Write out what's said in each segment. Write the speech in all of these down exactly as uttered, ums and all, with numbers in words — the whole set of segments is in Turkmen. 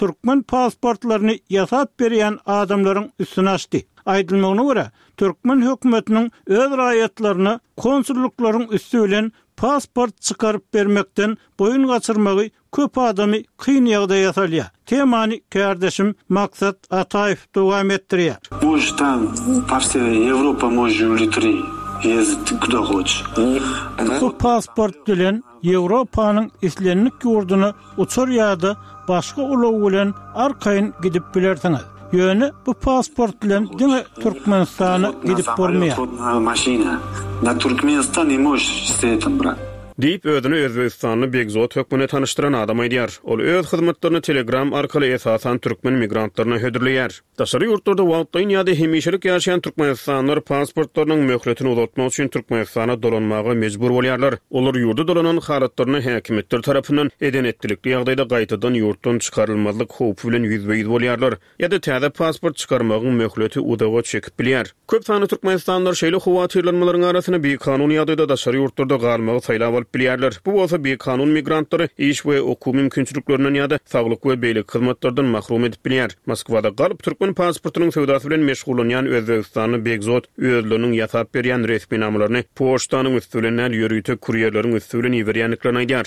Türkmen pasportlaryny ýasap berýän adamlaryň üstüne açdy. Aýdylmagyna görä, Türkmen hökümetiniň öz raýatlaryna konsulluklaryň üstü bilen pasport çıkarıp bermekden boyun gaçyrmagy köp adamy kyn ýagdaýa salýar. Temany kardeşim Maksat Ataýew dowam etdirýär. Может, там партия Европа может улетри, ездить куда хочешь. Bu pasport bilen Ýewropanyň islenlik ýurduny uçur ýa-da başga ulaw bilen arkaýyn gidip bilersiňiz. Ýöne bu pasport bilen diňe Türkmenistana gidip bormaýar. Maşina. Na Türkmenistan не можешь с этим брать. Deyip özünü Özbekistanly Begzot hökmüne tanıştıran adam aýdýar. Ol öz hyzmatlaryny Telegram arkaly esasan türkmen migrantlaryna hödürleýär. Daşary ýurtlarda wagtyn ýa-da hemişelik ýaşaýan türkmenistanlar pasportlarynyň möhletini uzatmak üçin Türkmenistana dolanmaga mejbur bolýarlar. Olar ýurda dolanan haratlaryny häkimetler tarapyndan edenetlikli ýagdaýda gaýtadan ýurtdan çykarylmazlyk howpy bilen ýüzbeýiz bolýarlar. Ýa-da täze pasport çykarmagyň möhleti udaga çekip bilýär. Köp sany türkmenistanlar şeýle howatyrlanmalaryň arasyna bir kanun ýagdaýda daşary ýurtlarda galmagy saýlap bilýärler. Bu bolsa bir kanun migrantlary iş we oku mümkinçiliklerinden ýa-da saglyk we beýlik hyzmatlardan mahrum edip bilýär. Moskwada galyp türkmen pasportynyň sowdasy bilen meşgulanýan Özbekistanly Begzot özleriniň ýasap berýän resmi namlaryny poçtanyň üstünden ýörüýte kurýerleriň üstünden ýeberýänliklerini aýdýar.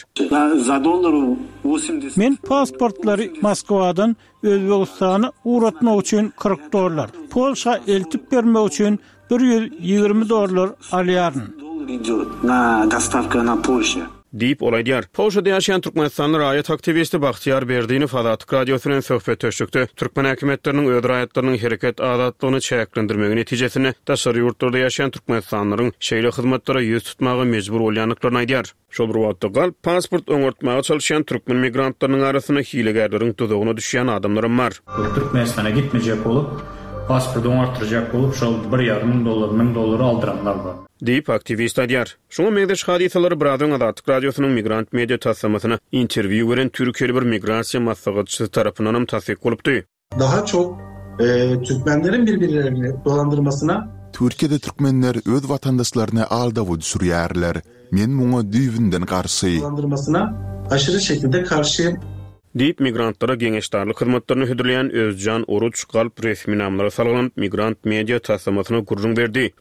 Men pasportlary Moskwadan Özbekistana uğratmak üçin kırk dollar, Polşa eltip bermek üçin bir yüz ýygrimi dollar alýaryn. На доставка на Польшу. Deyip olaýdýar. Polşada ýaşaýan Türkmenistanly raýat aktivisti Bahtiýar Berdiňew Fadatyk radiosu bilen söhbet töşdükdi. Türkmen häkimetleriniň öz raýatlarynyň hereket azatlygyny çäklendirmegi netijesinde daşary ýurtlarda ýaşaýan türkmenistanlaryň şeýle hyzmatlara ýüz tutmagy mejbur bolýanlyklaryny aýdýar. Şol bir wagtda gal pasport öňörtmäge çalışýan türkmen migrantlarynyň arasyna hilegerleriň tuzagyna düşýän adamlar bar. Türkmenistana gitmejek bolup, pasport öňörtdirjek bolup, şol bir ýarym ming dollar, ming dollar aldyranlar bar. Deyip aktivist aýdýar. Şoňa megdeş hadisalar Bradyň Adatyk radiosynyň migrant media tassamasyna interwiu beren Türkiýeli bir migrasiýa maslahatçysy tarapyndan tasdik bolupdy. Daha çok e, Türkmenlerin birbirlerini dolandırmasına Türkiýede türkmenler öz vatandaşlaryna aldaw düşürýärler. Men muňa düýbinden garşy. Dolandırmasına aşırı şekilde karşıyım. Deyip migrantlara geňeşdarlyk hyzmatlaryny hödürleýän Özcan Oruç Galp resmi namlara salgynyp migrant media tassamasyna gurrun berdi.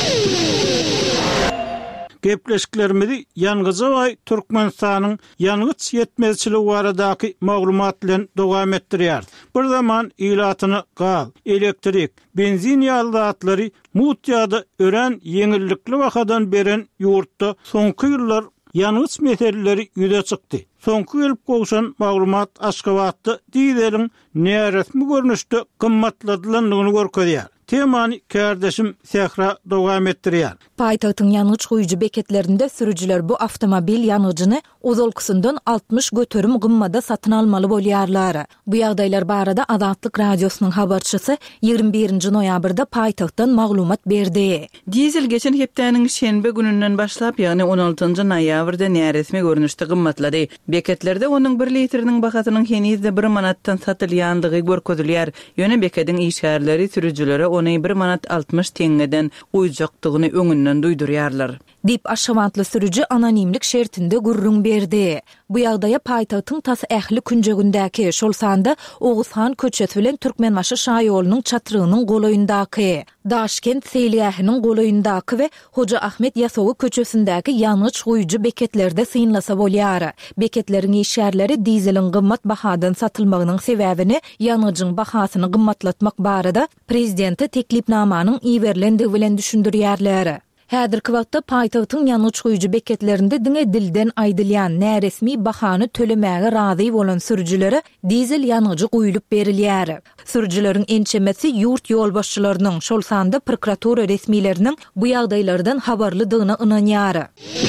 Gepleşiklerimizi Ýangyjy Türkmenistanyň ýangyç ýetmezçiligi baradaky maglumat bilen dowam etdirýär. Bir zaman ilatyny gal, elektrik, benzin ýallatlary mutýada ören ýeňillikli wakadan beren ýurtda soňky ýyllar ýangyç meseleleri ýüze çykdy. Soňky gelip goşan maglumat Aşgabatda diýdeliň näresmi görnüşde gymmatladylanlygyny görkezýär. Temany kardeşim Sehra dowam etdirýär. Paýtagtyň ýanyç goýuju beketlerinde sürüjiler bu awtomobil ýanyjyny uzalkysyndan altmış göterim gymmada satyn almaly bolýarlar. Bu ýagdaýlar barada Azatlyk radiosynyň habarçysy ýygrimi birinji noýabrda paýtagtdan maglumat berdi. Dizel geçen hepdeniň şenbe gününden başlap, ýagny on altynjy noýabrda näresmi görnüşde gymmatlady. Beketlerde onuň bir litriniň bahasynyň henizde bir manatdan satylýandygy görkezilýär. Ýöne bekediň işgärleri sürüjilere ony bir manat altmış teňgeden goýjakdygyny öňünden duýdurýarlar. Dip aşawantly sürüji anonimlik şertinde gurrun berdi. Bu ýagdaýa paýtagtyň tasy ähli künjegindäki şol sanda Oguzhan köçesi bilen Türkmenbaşy şaýolunyň çatyrynyň golaýyndaky, Daşkent Seyliýahynyň golaýyndaky we Hoja Ahmet Ýasowy köçesindäki ýanyç goýuju beketlerde synlasa bolýar. Beketleriň işgärleri dizeliň gymmat bahadan satylmagynyň sebäbini ýanyjyň bahasyny gymmatlatmak barada prezidenti teklipnamanyň iýerlendigi bilen düşündirýärler. Häzirki wagtda paýtagtyň ýanyç goýuju beketlerinde diňe dilden aýdylýan näresmi bahany tölemäge razy bolan sürüjilere dizel ýanyjy goýulyp berilýär. Sürüjileriň ençemesi ýurt ýolbaşçylarynyň şol sanda prokuratura resmileriniň bu ýagdaýlardan habarlydygyna ynanýar.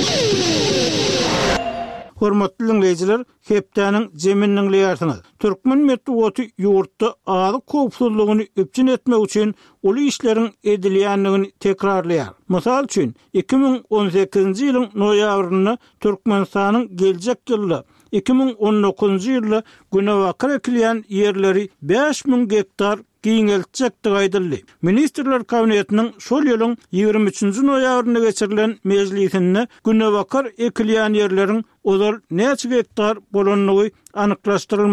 Hormatly dinleyijiler, hepdeniň jeminiň leýärsiňiz. Türkmen medeniýeti ýurtda azy köpsüzligini öpçün etmek üçin uly işleriň edilýänligini tekrarlaýar. Mysal üçin iki ming on sekizinji ýylyň noýabryny Türkmenistanyň geljek ýyly iki ming on dokuzunji ýylda günewakar ekilýän ýerleri beş ming hektar giňeltjekdi aýdyldy. Ministrler kabinetiniň şol ýylyň ýygrimi üçinji noýabryna geçirilen mejlisinde günewakar ekilýän ýerleriň ozal näçe hektar bolanlygy anyklaşdyrylmady.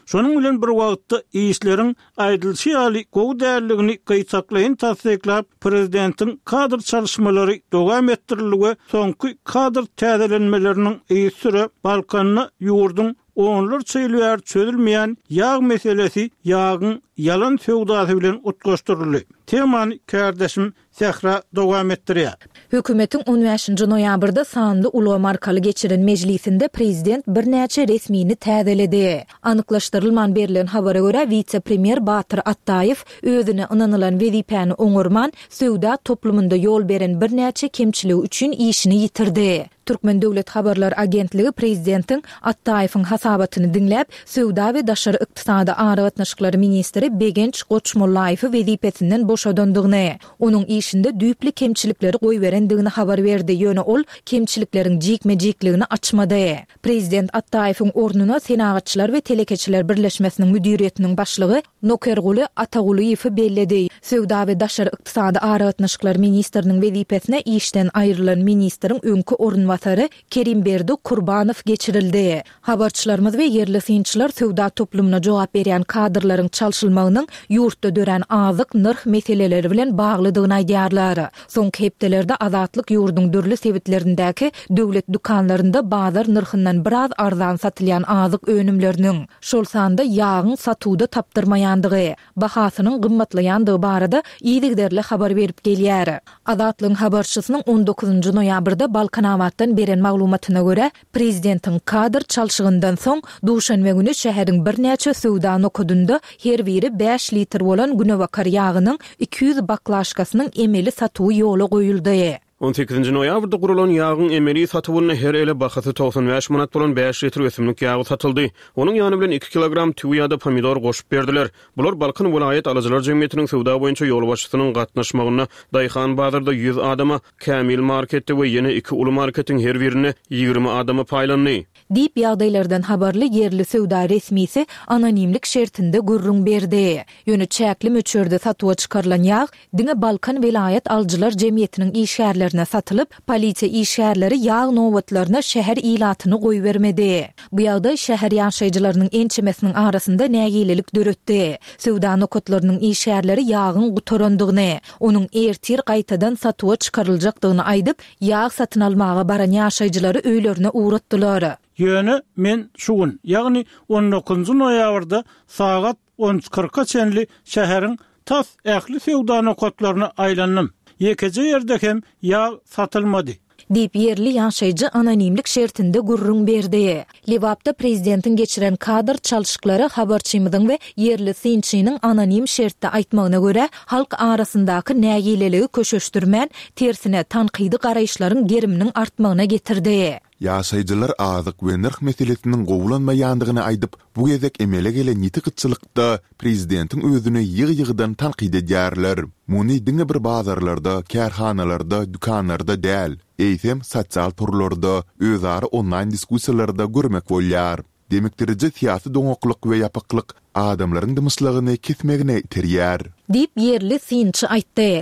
Şonuň bilen bir wagtda işleriň aýdylşy ýaly gowy därligini gyýsaklaýyn tasdiklap, prezidentin kadr çalışmalary dowam etdiriligi soňky kadr täzelenmeleriniň iyi süre Balkanyna ýurdun onlar çeýilýär çözülmeýän ýağ meselesi ýağın yalan söwdasy bilen utgaşdyryldy. Temany kardeşim Sehra dowam etdirýär. Hökümetiň on beşinji noýabrda sanly ulama markaly geçiren mejlisinde prezident bir näçe resmini täzeledi. Anyklaşdyrylman berilen habara görä vice-premier Batyr Attaýew özüne ynanylan wezipäni oňurman söwda toplumynda ýol beren bir näçe kemçiligi üçin işini ýitirdi. Türkmen Döwlet Habarlar Agentligi prezidentiň Attaýewiň hasabatyny dinläp, söwda we daşary ykdysady aragatnaşyklary ministri Begenç Goçmullaýew wezipesinden boşadandygyny, onuň işinde düýpli kemçilikleri goý berendigini habar berdi. Ýöne ol kemçilikleriň jikme-jikligini açmady. Prezident Attaýewiň ornuna senagatçylar we telekeçiler birleşmesiniň müdiriýetiniň başlygy Nokerguly Ataguliýew belledi. Söwda we daşary ykdysady aragatnaşyklary ministriniň wezipesine işden aýrylan ministriň öňkü ornwatary Kerimberdi Kurbanow geçirildi. Habarçylarymyz we yerli synçylar söwda toplumuna jogap berýän kadrlaryň çalşylmagynyň ýurtda dören azyk nırh meseleleri bilen baglydygyny aýdýarlar. Soňky hepdelerde Azatlyk ýurdun dürli sebitlerindäki döwlet dukanlarynda bazar nırhyndan biraz arzan satylýan azyk önümleriniň şol sanda ýağın satuwda tapdyrmaýandygy, bahasynyň gymmatlaýandygy barada ýygyderli habar berip gelýär. Azatlyň habarçysynyň on dokuzunji noýabrda Balkanawatdan beren maglumatyna görä, prezidentiň kadr çalşygyndan soň duşanbe güni şäheriň bir näçe söwda nokudunda her biri beş litr bolan günewakar ýagynyň iki yüz baklaşkasynyň emeli satuwy ýola goýuldy. on sekizinji noýabrda gurulan ýağın emeli satywyna her ele bahasy doksan beş manat bolan beş litr ösümlik ýagy satyldy. Onuň ýany bilen iki kilogram tüw ýa-da pomidor goşup berdiler. Bular Balkan vilayet alyjylar jemgyýetiniň söwda boýunça ýol başçysynyň gatnaşmagyna Daýhan bazarda yüz adama, Kamil marketde we ýene iki uly marketiň her birine ýygrimi adama paýlandy. Dip ýagdaýlardan habarly yerli söwda resmisi anonimlik şertinde gurrun berdi. Ýöne çäkli möçürde satýa çykarylan ýağ diňe Balkan vilayet alyjylar jemgyýetiniň işgärlerine satylyp, polisiýa işgärleri ýağ nowatlaryna şäher ilatyny goý bermedi. Bu ýagdaý şäher ýaşaýjylarynyň ençemesiniň arasynda nägililik döretdi. Söwda nokatlarynyň işgärleri ýağyň gutorandygyny, onuň ertir gaýtadan satýa çykaryljakdygyny aýdyp, ýağ satyn almaga baran ýaşaýjylary öýlerine uğratdylar. Ýöne men şugun, ýagny on dokuzunji noýabrda sagat on kırka çenli şäheriň tas ähli söwda nokatlaryna aýlandym. Ýekeje ýerde hem ýağ satylmady. Dip yerli ýaşaýjy anonimlik şertinde gurrun berdi. Liwapda prezidentiň geçiren kadr çalşyklary habarçymydyň we yerli synçynyň anonim şertde aýtmagyna görä, halk arasyndaky nägileligi köşeşdirmän, tersine tanqidi garaýşlaryň geriminiň artmagyna getirdi. Ýaşaýjylar azyk we nırh meselesiniň gowulanmaýandygyny aýdyp, bu gezek emele gelen ýiti gytçylykda prezidentiň özüne ýygy-ýygydan tanqid edýärler. Muny diňe bir bazarlarda, kärhanalarda, dükanlarda däl, eýsem sosial turlarda, özara online diskussiýalarda görmek bolýar. Demekdirji siýasy doňoklyk we ýapyklyk adamlaryň dymyşlygyny kesmegine terýär. Dip yerli synçy aýtdy.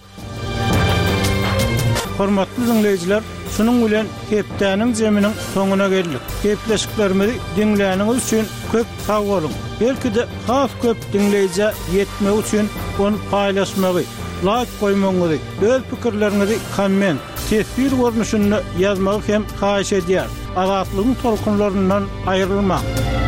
Hormatly dinleyijiler, şunun bilen hepdäniň jeminiň soňuna geldik. Hepleşiklerimizi dinläniňiz üçin köp sag bolun. Belki de has köp dinleýije ýetmek üçin onu paýlaşmagy, like goýmagy, öz pikirlerinizi komment, tesbir görnüşünde ýazmagy hem haýyş edýär. Azatlygyň tolkunlaryndan aýrylmak.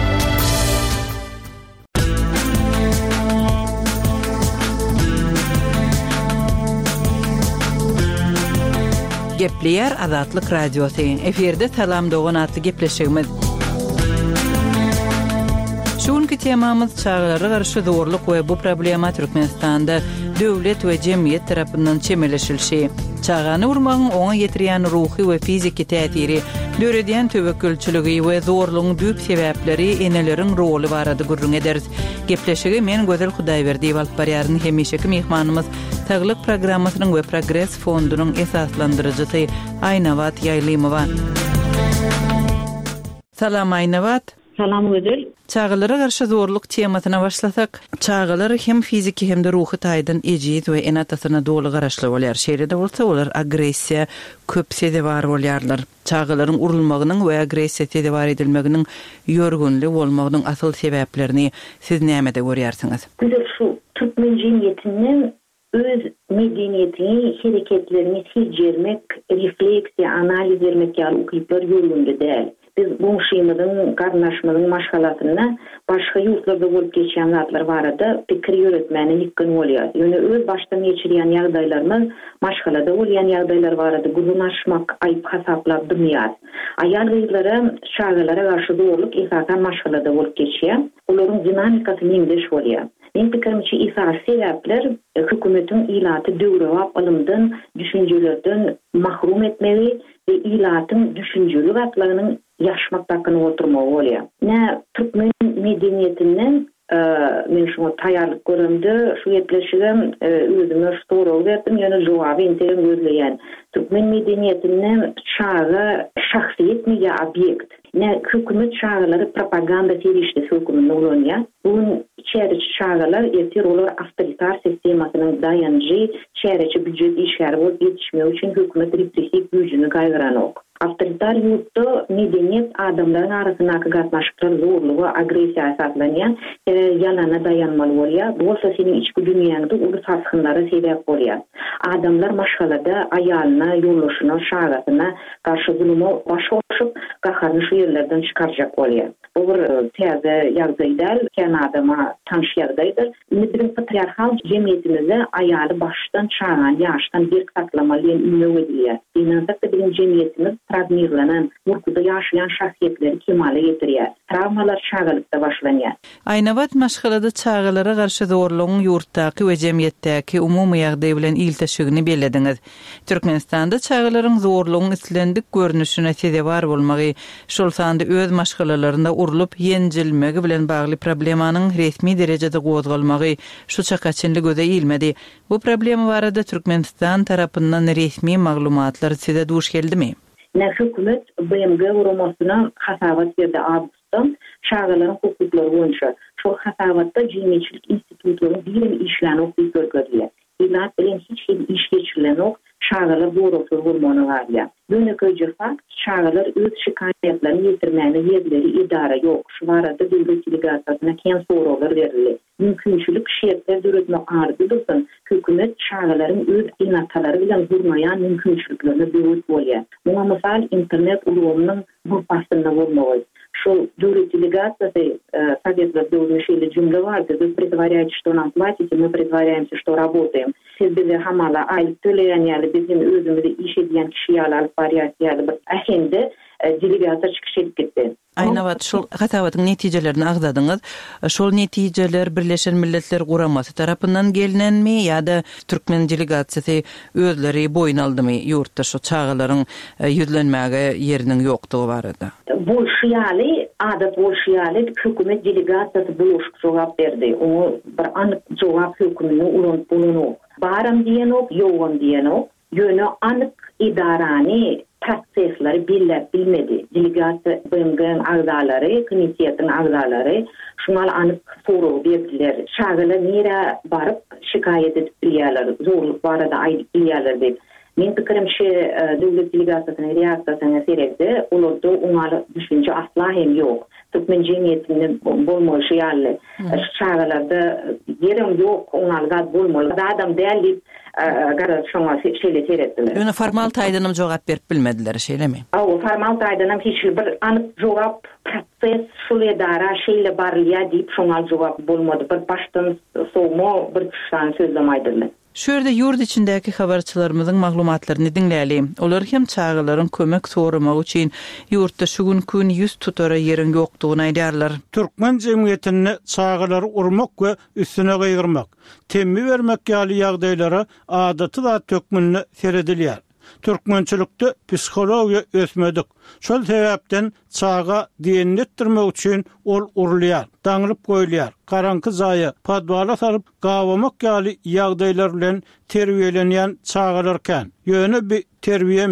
Gepleýär Azatlyk radiosy. Eferde salam dogan atly gepleşigimiz. Şuňky temamyz çağlara garşy zorluk we bu problema Türkmenistanda döwlet we jemgyýet tarapyndan çemeleşilşi. Çağany urmagyň oňa getirýän ruhy we fiziki täsiri, döredýän töwekkülçiligi we zorlugyň düýp sebäpleri, eneleriň roly barady gurrun ederiz. Gepleşigi men Gözel Hudaýberdi alyp barýaryň hemişeki mehmanymyz Taglyk programmasynyň we Progress fondunyň esaslandyryjysy Aýnawat Ýaýlymowa. Salam Aýnawat. Salam Gözel. Çağalara garşy zorluk tematyna başlasak, çağalar hem fiziki hem de ruhy taýdan ejid we enatasyna dolu garaşly bolýar. Şeýle bolsa olar agressiýa köp sede bar bolýarlar. Çağalaryň urulmagynyň we agressiýa bar edilmeginiň ýörgünli bolmagynyň asyl sebäplerini siz näme de görýärsiňiz? Güzel şu Türkmen jemgyýetiniň öz medeniýetini, hereketlerini siljermek, refleksiýa, analiz etmek ýaly ukyplar ýörgünde däl. Biz bu şeýmeden garnaşmagyň maşgalatyna başga ýurtlarda bolup geçýän zatlar barada pikir ýöretmäni ýykyn bolýar. Ýöne öz başdan geçirýän ýagdaýlaryny maşgalada bolýan ýagdaýlar barada gurulnaşmak, aýyp hasaplap durýar. Aýal gyzlara, şagalara garşy zorluk esasan maşgalada bolup geçýär. Olaryň dinamikasy ýeňdeş bolýar. Men pikirimçe esas sebäpler hökümetin ilaty döwrewap alymdan, düşünjelerden mahrum etmegi ve ilatyň düşünjeli gatlarynyň ýaşmakdakyny oturmagy bolýar. Nä Türkmen medeniýetinden men şoňa taýýarlyk görümdi, şu ýetleşigem özüme sorag berdim, ýöne jogaby interim gözleýän. Türkmen medeniýetinden çağa şahsiýet mi ýa obyekt? Ne hükümet çağrıları propaganda terişli hükümünde olunca, bunun içerici çağrılar etir olur avtoritar sistemasının dayanıcı, içerici büdjet işgari olup yetişmeyi için hükümet represif gücünü gaýgyran ok. Avtoritar yurtda medeniyet adamların arasındaki gatnaşyklar zorluğu, agresiýa esaslanýan, ýalana dayanmaly bolýar. Bolsa senin içki dünýäňde uly saçkynlara sebäp bolýar. Adamlar maşgalada aýalyna, ýoldaşyna, şagatyna garşy zuluma baş goşup, gaharny şu ýerlerden çykarjak bolýar. Bu bir täze ýagdaýdar, Kanadama tanış ýagdaýdyr. Bizim patriarhal jemgyýetimizde aýaly başdan çağan, ýaşdan bir saklamaly ünlü edilýär. Dinazakda bizim jemgyýetimiz travmirlanan, murkuda ýaşaýan şahsiýetleri kemale ýetirýär. Travmalar çağalykda başlanýar. Aýnabat maşgalada çağalara garşy zorlugyň ýurtdaky we jemgyýetdäki umumy ýagdaý bilen ilteşigini bellädiňiz. Türkmenistanda çağalaryň zorlugyň islendik görnüşine sebäp bolmagy, şol sanda öz maşgalalarynda urulup ýenjilmegi bilen bagly problemanyň resmi derejede gozgalmagy şu çakaçynly göze ilmedi. Bu problem barada Türkmenistan tarapyndan resmi maglumatlar size duş geldimi? Ne hükümet B M G urumasyna hasabat berdi Awgustdan şagalaryň hukuklary boýunça. Şol hasabatda jemgyýetçilik institutlarynyň bilim işlerini okuyup görkezdiler. İlat bilen hiç iş geçirilen ok, şagalar doğrultuyor bolmany garýar. Döneköje fakt, şagalar öz şikaýetlerini ýetirmäni ýerleri idara ýok. Şu barada döwlet delegatsiýasyna kän soralar berildi. Mümkinçilik şeýetler döretmek ardy bolsa, hökümet şagalaryň öz inatalary bilen durmaýan mümkinçiliklerini döwret bolýar. Muňa mysal internet ulgamynyň bu pastyna bolmagy. Что дуры делегации Советов решили джумла варда, вы притворяете, что нам платите, мы притворяемся, что работаем. Siz bize hamala aylık töleyen yani bizim özümüzde iş ediyen kişiye alıp bariyat yani ahende delegasyon çıkış edip gitti. Aýnabat şol hatawatyň netijelerini agdadyňyz. Şol netijeler Birleşen Milletler Guramasy tarapyndan gelinenmi ýa-da Türkmen delegasiýasy özleri boýun aldymy ýurtda şu çağalaryň ýüzlenmäge ýeriniň ýokdugy barada? Bolşiýaly, adat bolşiýaly hökümet delegasiýasy buluşyp jogap berdi. Onu bir anyk jogap hökümetiň ulan buluny. Baram diýen ok, ýogam diýen ok. Ýöne anyk idarany prosesleri billep bilmedi. Delegasiýa B M G'nin agdalary, komitetin agdalary şuňal anyk soraw berdiler. Şagalar nere baryp şikaýet edip bilýärler, zorluk barada aýdyp bilýärler diýip. Men pikirimçe döwlet delegasiýasynyň reaksiýasyna seredde, olurda oňaly düşünje asla hem ýok. Türkmen jemgyýetinde bolmaýşy ýaly. Şagalarda ýerim ýok, oňaly gad bolmaly. Adam däl gara şoňa şeýle seretdiler. Ýöne formal taýdanam jogap berip bilmediler, şeýlemi? O formal taýdanam hiç bir anyk jogap proses şol edara şeýle barlýar diýip şoňa jogap bolmady. Bir başdan sowma bir kişiň sözlemäýdiler. Şöyle yurt içindäki habarçylarymyzyň maglumatlaryny dinläli. Olar hem çağalaryň kömek soramak üçin ýurtda şu gün gün ýüz tutara ýeriň ýokdugyny aýdarlar. Türkmen jemgyýetini çağalary urmak we üstüne gaýgyrmak, temmi bermek ýaly ýagdaýlara adaty da tökmünni seredilýär. Türkmençilikde psihologiýa ösmedik. Şol sebäpden çağa diýenletdirmek üçin ol urulýar, daňylyp goýulýar. Karanky zaýy padwala salyp gawamak ýaly ýagdaýlar bilen terbiýelenýän çağalarken ýöne bir terbiyemi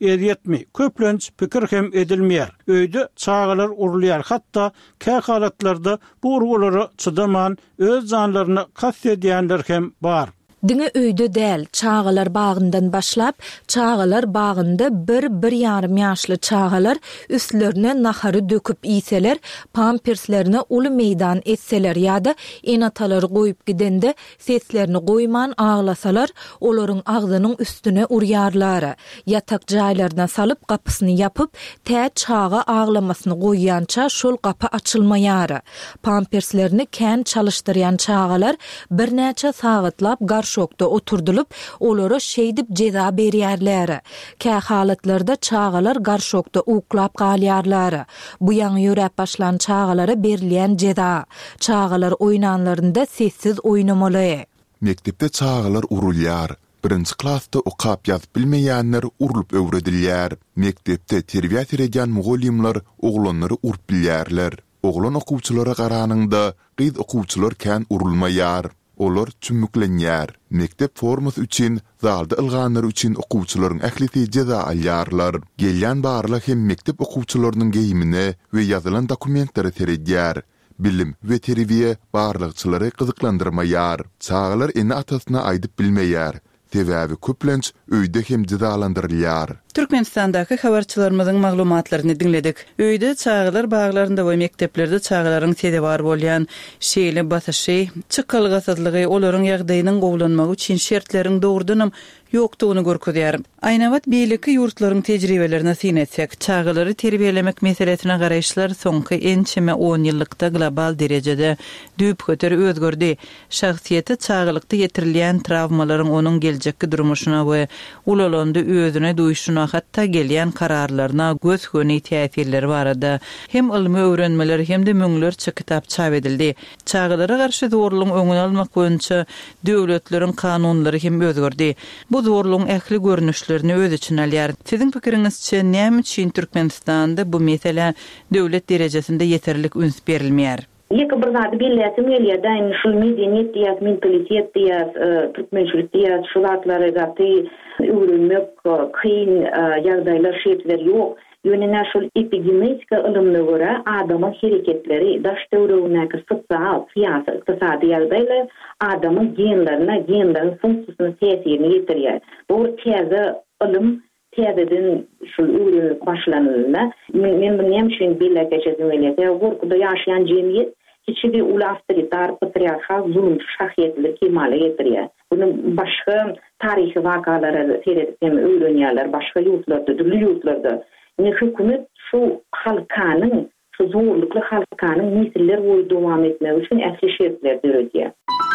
eziyetmi. Köplenç pikir hem edilmeýär. Öýde çağalar urulýar. Hatda kä halatlarda bu urgulara çydaman öz janlaryny kastetýänler hem bar. Diňe öýde däl, çağalar bagyndan başlap, çağalar bagynda bir bir ýarym ýaşly çağalar üstlerine nahary döküp iýseler, pamperslerini uly meýdan etseler ýa-da enatalary goýup gidende seslerini goýman aglasalar, olaryň agzynyň üstüne urýarlar. Yatak jaýlaryna salyp gapysyny yapyp, tä çağa aglamasyny goýýança şol gapy açylmaýar. Pamperslerini kän çalyşdyrýan çağalar bir näçe sagatlap şokda oturdulup olara şeýdip jeza berýärler. Kä halatlarda çağalar garşokda uklap galýarlar. Bu ýaňy ýörep başlan çağalara berilýän jeza. Çağalar oýnanlarynda sessiz oýnamaly. Mektepde çağalar urulýar. Birinci klasda okap ýazyp bilmeýänler urulup öwredilýär. Mektepde terbiýat edýän mugallimler oglanlary urup bilýärler. Oglan okuwçylara garanyňda gyz okuwçylar kän urulmaýar. Olar çümmüklenýär. Mektep formasy üçin, zalda ılganlar üçin okuwçylaryň ählisi jeza alýarlar. Gelýän barlar hem mektep okuwçylarynyň geýimine we ýazylan dokumentlary teredýär. Bilim we terbiýe barlykçylary gyzyklandyrmaýar. Çağalar eni atasyna aýdyp bilmeýär. Sebäbi köplenç öýde hem jezalandyrylýar. Türkmenistandaky habarçylarymyzyň maglumatlaryny dinledik. Öýde çağalar baglarynda we mekteplerde çağalaryň sede bar bolýan şeýle basyşy, çykalgasyzlygy, olaryň ýagdaýynyň gowlanmagy üçin şertleriň dogrudanam ýokdugyny görkezýär. Aýnabat beýleki ýurtlaryň tejribelerini synetsek, çağalary terbiýelemek meselesine garaýşlar soňky ençeme on ýyllykda global derejede düýp köter özgördi. Şahsiýeti çağalykda ýetirilýän travmalaryň onuň geljekki durmuşyna we ulalanda özüne duýuşyna hatda gelýän kararlaryna göz göni täsirleri barada. Hem ilmi öwrenmeler hem de müňlerçe kitap çap edildi. Çağalara garşy zorlugyň öňüni almak boýunça döwletleriň kanunlary hem özgördi. Bu zorlugyň ähli görnüşlerini öz içine alýar. Siziň pikiriňizçe näme üçin Türkmenistanda bu mesele döwlet derejesinde yeterlik üns berilmeýär? Ýeke bir zady belläsim gelýär, daýy şol medeniýet diýär, mentalitet diýär, türkmençilik diýär, şol atlary gaty öwrenmek kyn ýagdaýlar şeýtler ýok. Ýöne şol epigenetika ilmine görä adamyň hereketleri, daş döwründäki sosial, syýasy, ykdysady ýagdaýlar adamyň genlerine, genleriň funksiýasyna täsirini ýetirýär. Bu täze ilim, täzeden şol öwrenmek başlanýar. Men bu näme üçin bella geçedim elýär? Gorkuda ýaşaýan jemgyýet hiçbir ulu avtoritar, patriarkal, zulüm, şahiyetli kemale getirýär. Bunu başga tarihi wakalary seredip öwrenýärler, başga ýurtlarda, dürli ýurtlarda. Ne hükümet şu halkanyň, şu zorlukly halkanyň nesiller boyu dowam etmek üçin ähli şertler berýär.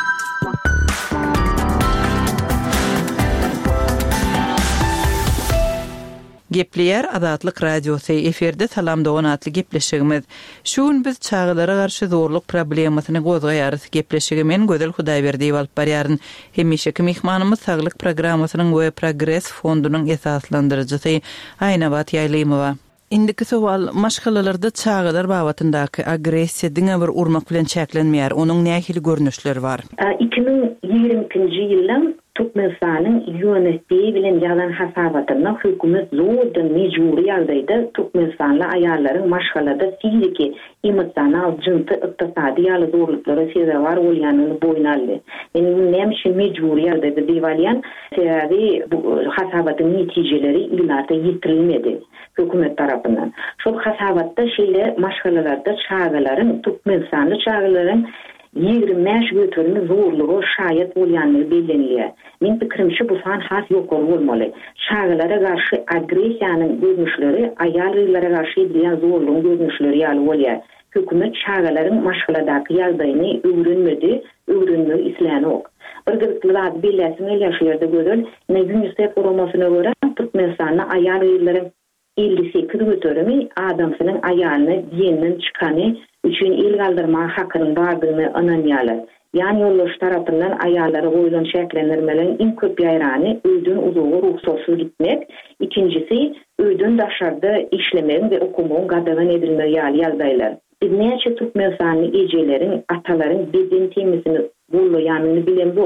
Gepleyer Azatlyk Radiosy eferde salamda onatly gepleşigimiz. Şuň biz çağalara garşy zorluk problemasyny gozgaýarys. Gepleşigimen Gözel Hudaýberdiýew alyp barýaryn. Hemişeki mehmanymyz Saglyk programmasynyň we Progress fondunyň esaslandyrjysy Aýnabat Ýaýlymowa. Indiki sowal maşgalalarda çağalar babatyndaky agressiýa diňe bir urmak bilen çäklenmeýär. Onuň nähili görnüşleri bar? iki bin ýigrimkinji ýylyň Türkmenistanyň ýönetdiği bilen ýalan hasabatyna hökümet zordan mejburi ýagdaýda Türkmenistanly aýallaryň maşgalada fiziki, emosional, jynty, ykdysady ýaly zorluklara sebäp bar bolýanyny boýna aldy. Eni näme üçin mejburi ýagdaýda diýilýän, sebebi bu hasabatyň netijeleri ýyllarda ýetirilmedi hökümet tarapyndan. Şol hasabatda şeýle maşgalalarda çağalaryň, Türkmenistanly çağalaryň ýigirmi beş götürme zorlugy şaýat bolýanyny bellenilýär. Men pikirimçe bu san has ýokary bolmaly. Çağalara garşy agressiýanyň görnüşleri aýallara garşy edilýän zorlugyň görnüşleri ýaly bolýar. Hökümet çağalaryň maşgaladaky ýagdaýyny öwrenmedi, öwrenmek islenok. Bir gyzykly belläsini ýaşaýarda gözel, ne UNICEF formasyna görä Türkmenistanyň aýallaryň elli sekiz götürmi adamsynyň aýalyny diýenden çykany üçin el galdyrma hakynyň bardygyny ananýarlar. Ýani ýoldaş tarapyndan aýallary goýulan şäklendirmelerin iň köp ýaýrany öýdün uzagy ruhsatsız gitmek, ikincisi öýdün daşarda işlemek we okumagyň gadagan edilmegi ýaly ýagdaýlar. Biz näçe Türkmenistanyň ejeleriň, atalaryň beden temizini goýýanyny bilen bu.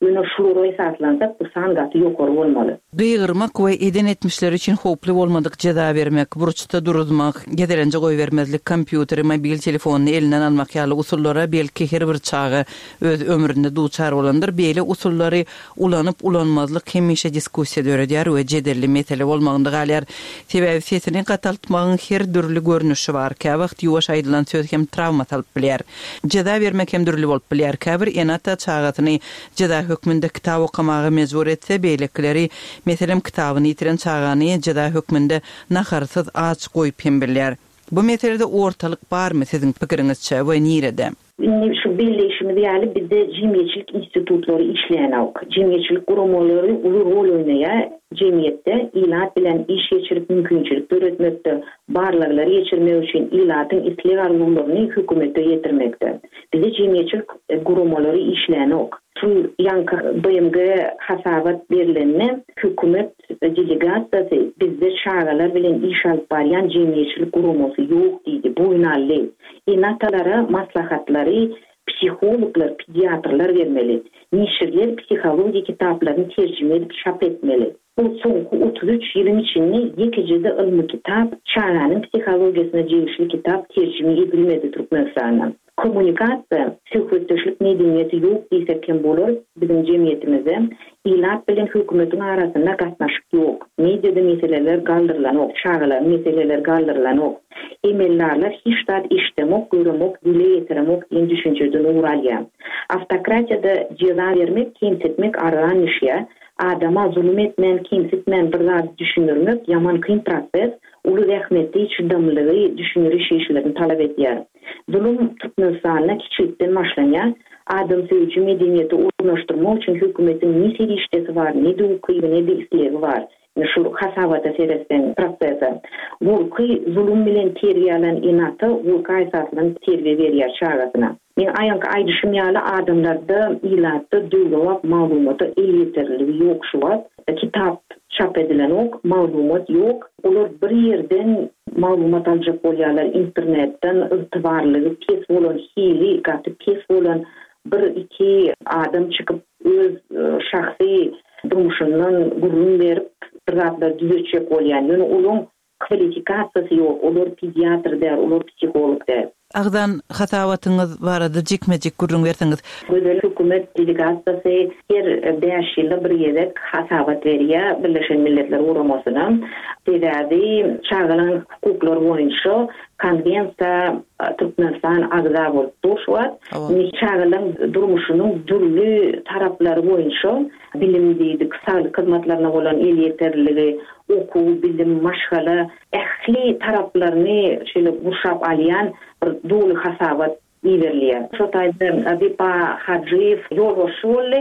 Ýöne şulara esaslansak bu san gaty ýokary bolmaly. Gygyrmak we eden etmişler için hoply bolmadyk jada bermek, burçda duruzmak, gederenje goý bermezlik, kompýuteri, mobil telefonyny elinden almak ýaly usullara belki her bir çağı öz ömründe duçar bolandyr. Beýle usullary ulanyp ulanmazlyk hemişe diskussiýa döredýär we jedelli mesele bolmagynda galýar. Sebäbi sesini gataltmagyň her dürli görnüşi bar. Käwagt ýuwaş aýdylan söz hem travma talyp bilýär. Jada bermek hem dürli bolup bilýär. Käbir enata çağatyny jada hökmünde kitap okamagy mejbur etse, beýlekleri meselem kitabyny ýitiren çağany jada hökmünde naharsyz aç goýup hem bilýär. Bu meselede ortalyk barmy siziň pikiriňizçe we nirede? Indi şu birleşimi diýeli bizde jemgyýetçilik institutlary işleýän ok. Jemgyýetçilik gurulmalary uly rol oýnaýar. Jemgyýetde ilat bilen iş geçirip mümkinçilik öğretmekde, barlykları geçirmek üçin ilatyň isleýär ýollaryny hökümete ýetirmekde. Bizde jemgyýetçilik gurulmalary işleýän ok. Şu ýanky B M G hasabat berilenine hökümet delegasiýasy bizde şagalar bilen iş alyp barýan jemgyýetçilik gurulmasy ýok diýdi. Bu ýnaly. Inatalara maslahatlary psihologlar, pediatrlar vermeli. Nişirler psiholoji kitaplarını tercüme edip çap etmeli. Bu soňky otuz üç ýylyň içinde ýekijide ilmi kitap, çağanyň psihologiýasyna jegişli kitap tercüme edilmedi Türkmenistandan. Kommunikasiýa, söhbetdeşlik medeniýeti ýok diýsek hem bolar. Bizim jemgyýetimizde ilat bilen hökümetiň arasynda gatnaşyk ýok. Mediada meseleler galdyrylan ok, çağlar meseleler galdyrylan ok. Emellerler hiç dat işlemek, görmek, dile getirmek en düşünceden uğralýar. Автократияда jeza vermek, kemsetmek aradan işýär. Adama zulüm etmen, kemsetmen bir zat düşünürmek yaman kyn proses, uly rahmetli çydamlygy düşünüri şeýşlerini talap edýär. Zulüm Türkmenistanyna kiçikden başlanýar. Adam söýücü medeniýeti urnaşdyrmak üçin hökümetiň näme işlesi bar, näde uky, näde isleýi bar. Şu hasabata seresten prosesi. Vulky zulüm bilen terbiýelen inata, vulky esaslan terbiýe berýär çağatyna. Men aýanky aýdyşym ýaly adamlarda ilatda döwlep maglumaty elýetirligi ýok şu wagt. Kitap çap edilen ok, maglumat ýok. Olar bir ýerden maglumat aljak bolýarlar, internetden ýygybarlygy kes bolan, hili gaty kes bolan bir iki adam çykyp öz şahsy durmuşundan gurrun berip zatlar düzüçek bolýan. Ýöne olaň kwalifikasiýasy ýok, olar pediatr der, olar psiholog der. Agdan hatawatyňyz barada jikmejik gurrun berseňiz. Gözel hökümet delegatsiýasy her beş ýylda bir ýerde hasawat berýär Birleşen Milletler Guramasyna. Sebäbi çağlanan hukuklar boýunça konvensiýa Türkmenistan agza bolup durýar. Çağlanan durmuşynyň dürli taraplary boýunça bilim diýdik, sağlyk hyzmatlaryna bolan elýetirligi, oku, bilim, maşgala, ähli taraplaryny şeýle guşap alýan bir dolu hasawat ilerleyen. Şu tayda Bipa Hacıyev yolu şöyle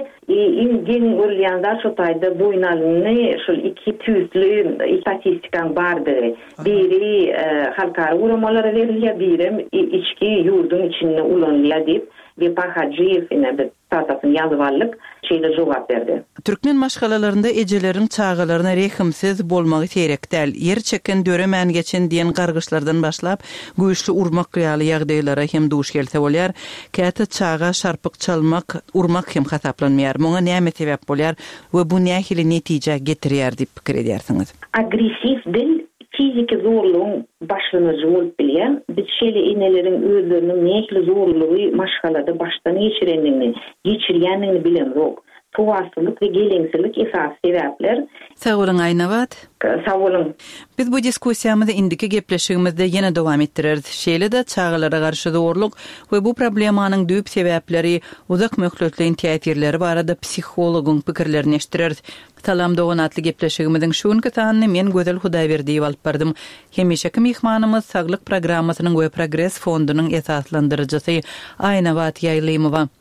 in ölyanlar şu tayda bu inalını şu iki tüzlü istatistikan bardı. Biri halkara uğramaları veriliyor, biri içki yurdun içinde ulanılıyor deyip Bipa Hacıyev ine tatasını yazıvallık şeyle cevap verdi. Türkmen maşgalalarında ejelerin çağalarına rehimsiz bolmagy terek däl. Yer çeken döremän geçen diýen gargyşlardan başlap güýçli urmak ýaly ýagdaýlara hem duş gelse bolýar. Käte çağa şarpyk çalmak, urmak hem hasaplanmaýar. Muňa näme sebäp bolýar we bu nähili netije getirýär diýip pikir edýärsiňiz? Agresiv dil fiziki zorluğun başlanıcı olup bilýär. Biz şeýle inelerin özleriniň nähili zorlugy maşgalada baştan geçirendigini, geçirýändigini bilen yok. Tuwasylyk we geleňsilik esas sebäpler. Sag bolun Aýnabat. Sag bolun. Biz bu diskussiýamyzda indiki gepleşigimizde ýene dowam etdireriz. Şeýle-de çağalara garşy zorluk we bu problemanyň düýp sebäpleri, uzak möhletli teýtirleri barada psihologyň pikirlerini eşdireriz. Salam doganatly gepleşigimiziň şuňky tanyny men Gözel Hudaýberdiýew alyp bardym. Hemişeki mihmanymyz Saglyk programmasynyň we Progress fondunyň esaslandyrjysy Aýnabat Ýaýlymowa.